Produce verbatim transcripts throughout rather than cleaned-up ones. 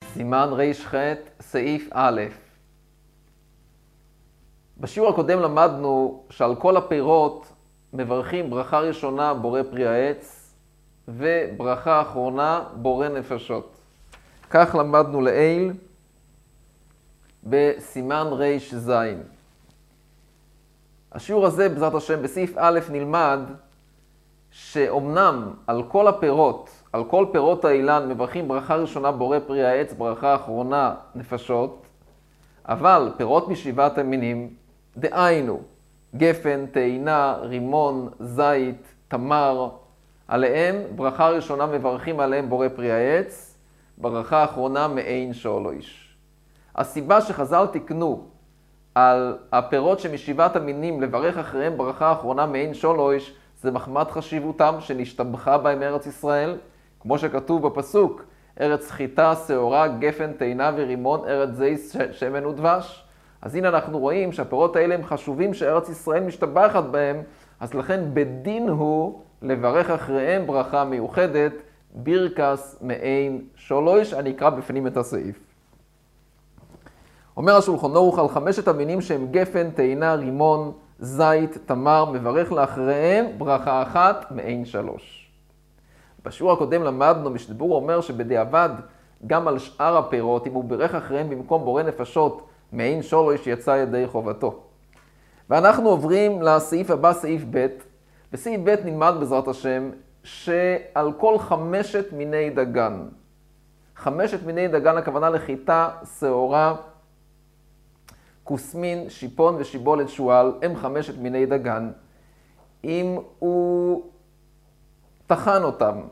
סימן ר"ח, סעיף א'. בשיעור הקודם למדנו שעל כל הפירות מברכים ברכה ראשונה בורא פרי העץ וברכה אחרונה בורא נפשות. כך למדנו לעיל בסימן ר"ז. השיעור הזה בעזרת השם בסעיף א' נלמד שאומנם על כל הפירות, על כל פירות האילן מברכים ברכה ראשונה בורא פרי העץ, ברכה אחרונה נפשות, אבל פירות משבעת המינים, דהיינו גפן, תאנה, רימון, זית, תמר, עליהם ברכה ראשונה מברכים עליהם בורא פרי העץ, ברכה אחרונה מעין שולש. הסיבה שחז"ל תיקנו על הפירות שמשבעת המינים לברך אחריהם ברכה אחרונה מעין שולש, זה מחמת חשיבותם שנשתבחה בהם ארץ ישראל, כמו שכתוב בפסוק, ארץ חיטה, שעורה, גפן, תאנה ורימון, ארץ זית, שמן ודבש. אז הנה אנחנו רואים שהפירות האלה הם חשובים שארץ ישראל משתבחת בהם, אז לכן בדין הוא לברך אחריהם ברכה מיוחדת, בירקס מעין שולש. אני אקרא בפנים את הסעיף. אומר השולחן ערוך על חמשת המינים שהם גפן, תאנה, רימון, זית, תמר, מברך לאחריהם ברכה אחת מעין שלוש. בשיעור הקודם למדנו, משתבור אומר שבדיעבד גם על שאר הפירות, אם הוא בירך אחריהם במקום בורא נפשות מעין שולש, יצא ידי חובתו. ואנחנו עוברים לסעיף הבא, סעיף ב'. בסעיף ב' נלמד בעזרת השם שעל כל חמשת מיני דגן, חמשת מיני דגן הכוונה לחיטה, שעורה, כוסמין, שיפון ושיבולת שועל, הם חמשת מיני דגן. אם הוא טחן אותם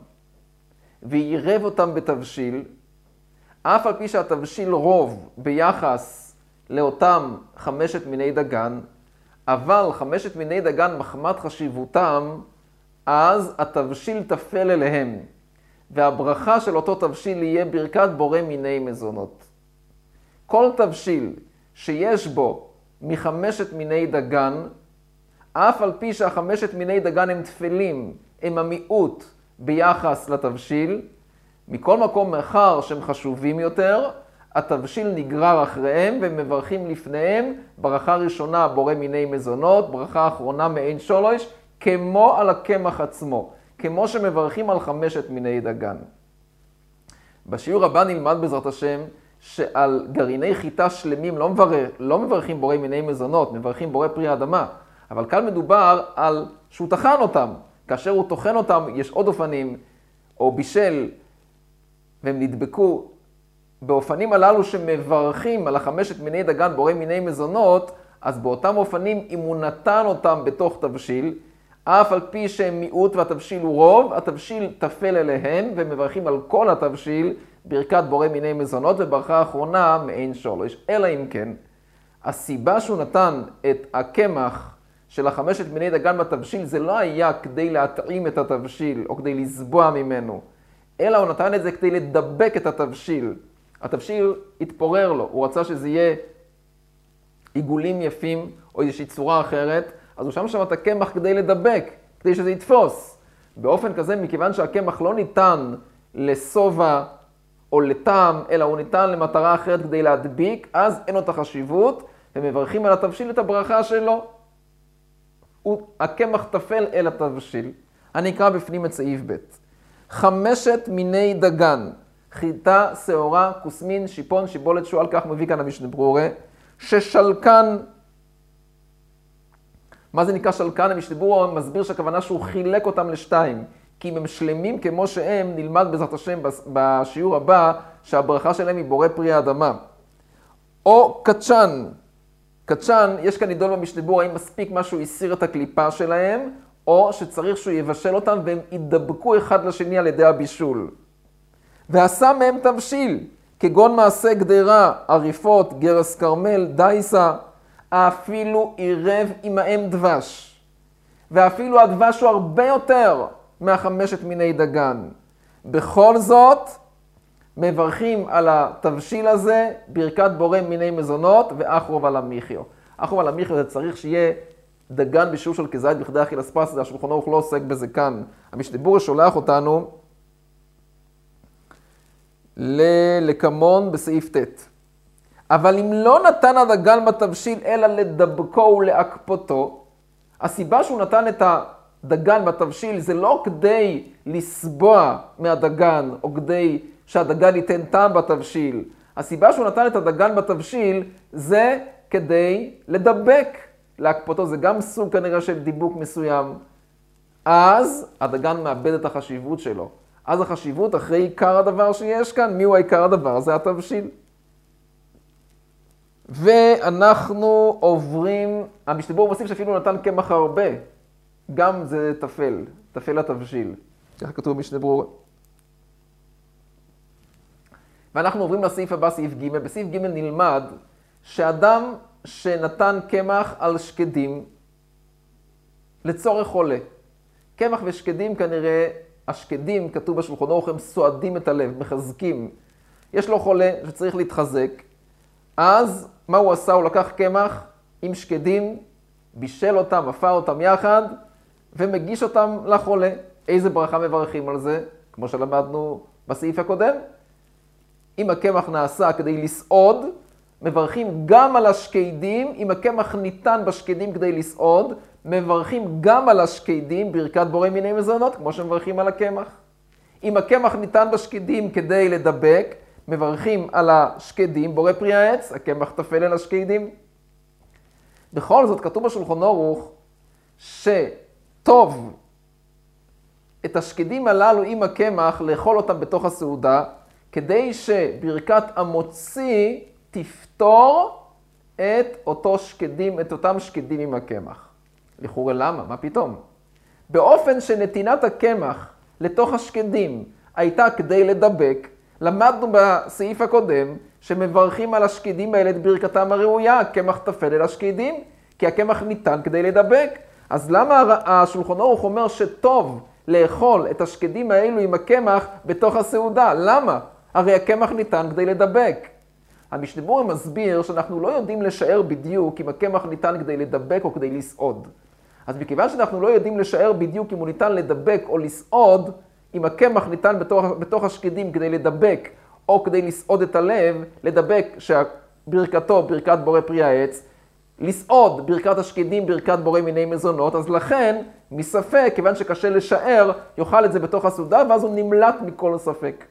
וירב אותם בתבשיל, אף על פי שהתבשיל רוב ביחס לאותם חמשת מיני דגן, אבל חמשת מיני דגן מחמת חשיבותם, אז התבשיל תפל אליהם, והברכה של אותו תבשיל יהיה ברכת בורא מיני מזונות. כל תבשיל שיש בו מחמשת מיני דגן, אף על פי שהחמשת מיני דגן הם תפלים, הם המיעוט ביחס לתבשיל, מכל מקום מאחר שהם חשובים יותר, התבשיל נגרר אחריהם ומברכים לפניהם ברכה ראשונה בורא מיני מזונות, ברכה אחרונה מעין שולש, כמו על הקמח עצמו, כמו שמברכים על חמשת מיני דגן. בשיעור הבא נלמד בעזרת השם שעל גרעיני חיטה שלמים לא, מברר, לא מברכים בורא מיני מזונות, מברכים בורא פרי האדמה. אבל כאן מדובר על שהוא טחן אותם. כאשר הוא טוחן אותם, יש עוד אופנים, או בישל, והם נדבקו באופנים הללו שמברכים על החמשת מיני דגן בורא מיני מזונות, אז באותם אופנים, אם הוא נתן אותם בתוך תבשיל, אף על פי שהם מיעוט והתבשיל הוא רוב, התבשיל תפל אליהם ומברכים על כל התבשיל ברכת בורא מיני מזונות וברכה האחרונה מעין שולש. אלא אם כן, הסיבה שהוא נתן את הקמח של החמשת מיני דגן בתבשיל, זה לא היה כדי להטעים את התבשיל או כדי לסבוע ממנו, אלא הוא נתן את זה כדי לדבק את התבשיל. התבשיל התפורר לו, הוא רצה שזה יהיה עיגולים יפים או איזושהי צורה אחרת, אז הוא שם שם את הקמח כדי לדבק, כדי שזה יתפוס. באופן כזה, מכיוון שהקמח לא ניתן לסובה או לטעם, אלא הוא ניתן למטרה אחרת כדי להדביק, אז אין לו את החשיבות, ומברכים על התבשיל את הברכה שלו. הוא, הקמח תפל אל התבשיל. אני אקרא בפנים את סעיף ב'. חמשת מיני דגן, חיטה, שעורה, כוסמין, שיפון, שיבולת שועל, כך מביא כאן המשנה ברורה, ששלקן, מה זה נקרא שלקן? המשנה ברורה מסביר שהכוונה שהוא חילק אותם לשתיים, כי אם הם שלמים כמו שהם, נלמד בעזרת השם בשיעור הבא, שהברכה שלהם היא בורא פרי האדמה. או קצ'ן, קצ'ן, יש כאן נידון במשנה ברורה, האם מספיק משהו הסיר את הקליפה שלהם, או שצריך שהוא יבשל אותם והם ידבקו אחד לשני על ידי הבישול. ועשה מהם תבשיל, כגון מעשה גדרה, עריפות, גרס קרמל, דייסה, אפילו עירב עמהם דבש. ואפילו הדבש הוא הרבה יותר מהחמשת מיני דגן. בכל זאת, מברכים על התבשיל הזה ברכת בורא מיני מזונות ואחרוב על המחיו. אחרוב על המחיו זה צריך שיהיה דגן בשיעור של כזית בכדי אכיל אספס, זה השולחן ערוך לא עוסק בזה כאן. המשנה ברורה שולח אותנו ללקמון בסעיף ט'. אבל אם לא נתן הדגן בתבשיל אלא לדבקו ולהקפותו, הסיבה שהוא נתן את הדגן בתבשיל זה לא כדי לסבוע מהדגן או כדי שהדגן ייתן טעם בתבשיל. הסיבה שהוא נתן את הדגן בתבשיל זה כדי לדבק. להקפותו זה גם סוג כנראה של דיבוק מסוים. אז הדגן מאבד את החשיבות שלו. אז החשיבות אחרי עיקר הדבר שיש כאן, מי הוא העיקר הדבר? זה התבשיל. ואנחנו עוברים, המשנה ברורה מוסיף שאפילו נתן קמח הרבה. גם זה תפל, תפל התבשיל. ככה כתוב במשנה ברורה. ואנחנו עוברים לסעיף הבא, סעיף ג'. בסעיף ג' נלמד שאדם שנתן קמח על שקדים לצורך חולה. קמח ושקדים כנראה, השקדים כתוב בשולחן ערוך, הם סועדים את הלב, מחזקים. יש לו חולה שצריך להתחזק. אז מה הוא עשה? הוא לקח קמח עם שקדים, בישל אותם, אפר אותם יחד, ומגיש אותם לחולה. איזה ברכה מברכים על זה? כמו שלמדנו בסעיף הקודם. אם הקמח נעשה כדי לסעוד, מברכים גם על השקדים. אם הקמח ניתן בשקדים כדי לסעוד, מברכים גם על השקדים ברכת בורא מיני מזונות, כמו שמברכים על הקמח. אם הקמח ניתן בשקדים כדי לדבק, מברכים על השקדים, בורא פרי העץ, הקמח תפל אל השקדים. בכל זאת, כתוב בשולחן ערוך שטוב את השקדים הללו עם הקמח לאכול אותם בתוך הסעודה, כדי שברכת המוציא תפתור את אותו שקדים, את אותם שקדים עם הקמח. לכאורה למה? מה פתאום? באופן שנתינת הקמח לתוך השקדים הייתה כדי לדבק, למדנו בסעיף הקודם שמברכים על השקדים האלה את ברכתם הראויה, הקמח תפל אל השקדים, כי הקמח ניתן כדי לדבק. אז למה השולחן ערוך אומר שטוב לאכול את השקדים האלו עם הקמח בתוך הסעודה? למה? הרי הקמח ניתן כדי לדבק. המשנה ברורה מסביר שאנחנו לא יודעים לשער בדיוק אם הקמח ניתן כדי לדבק או כדי לסעוד. אז מכיוון שאנחנו לא יודעים לשער בדיוק אם הוא ניתן לדבק או לסעוד, אם הקמח ניתן בתוך, בתוך השקדים כדי לדבק או כדי לסעוד את הלב, לדבק שברכתו ברכת בורא פרי העץ, לסעוד ברכת השקדים ברכת בורא מיני מזונות, אז לכן מספק, כיוון שקשה לשער, יאכל את זה בתוך הסעודה ואז הוא נמלט מכל ספק.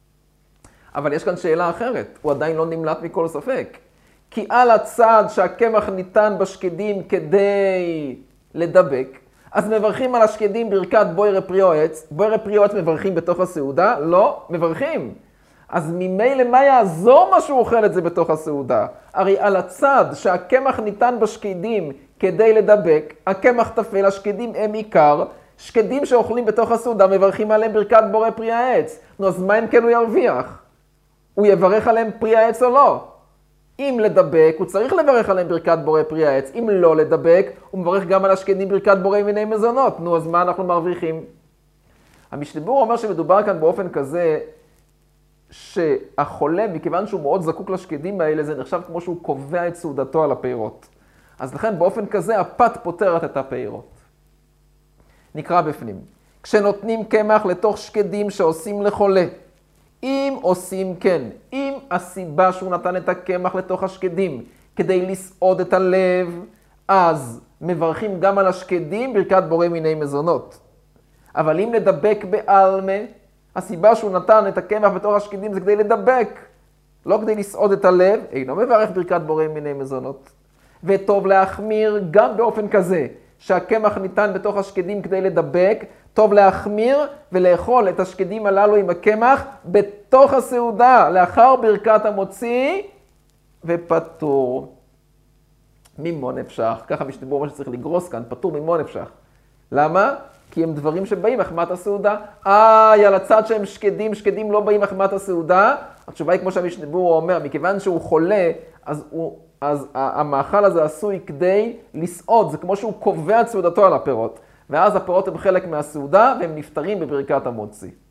אבל יש כאן שאלה אחרת, הוא עדיין לא נמלט מכל ספק. כי על הצד שהקמח ניתן בשקדים כדי לדבק, אז מברכים על השקדים ברכת בורא פרי העץ. בורא פרי העץ מברכים בתוך הסעודה? לא, מברכים. אז ממילא מה יעזור מה שהוא אוכל את זה בתוך הסעודה? הרי על הצד שהקמח ניתן בשקדים כדי לדבק, הקמח תפל, השקדים הם עיקר, שקדים שאוכלים בתוך הסעודה מברכים עליהם ברכת בורא פרי העץ. נו, אז מה אם כן הוא ירוויח? הוא יברך עליהם פרי העץ או לא? אם לדבק, הוא צריך לברך עליהם ברכת בורא פרי העץ. אם לא לדבק, הוא מברך גם על השקדים ברכת בורא מיני מזונות. נו, אז מה אנחנו מרוויחים? המשנה ברורה אומר שמדובר כאן באופן כזה, שהחולה, מכיוון שהוא מאוד זקוק לשקדים האלה, זה נחשב כמו שהוא קובע את סעודתו על הפירות. אז לכן באופן כזה, הפת פותרת את הפירות. נקרא בפנים. כשנותנים קמח לתוך שקדים שעושים לחולה, אם עושים כן, אם הסיבה שהוא נתן את הקמח לתוך השקדים כדי לסעוד את הלב, אז מברכים גם על השקדים ברכת בורא מיני מזונות. אבל אם לדבק בעלמה, הסיבה שהוא נתן את הקמח בתוך השקדים זה כדי לדבק, לא כדי לסעוד את הלב, אינו מברך ברכת בורא מיני מזונות. וטוב להחמיר גם באופן כזה, שהקמח ניתן בתוך השקדים כדי לדבק, טוב להחמיר ולאכול את השקדים הללו עם הקמח בתוך הסעודה, לאחר ברכת המוציא, ופטור ממון נפשך. ככה משנה ברורה מה שצריך לגרוס כאן, פטור ממון נפשך. למה? כי הם דברים שבאים מחמת הסעודה. איי, על הצד שהם שקדים, שקדים לא באים מחמת הסעודה. התשובה היא כמו שהמשנה ברורה אומר, מכיוון שהוא חולה, אז, הוא, אז המאכל הזה עשוי כדי לסעוד, זה כמו שהוא קובע את סעודתו על הפירות. ואז הפירות הם חלק מהסעודה והם נפטרים בברכת המוציא.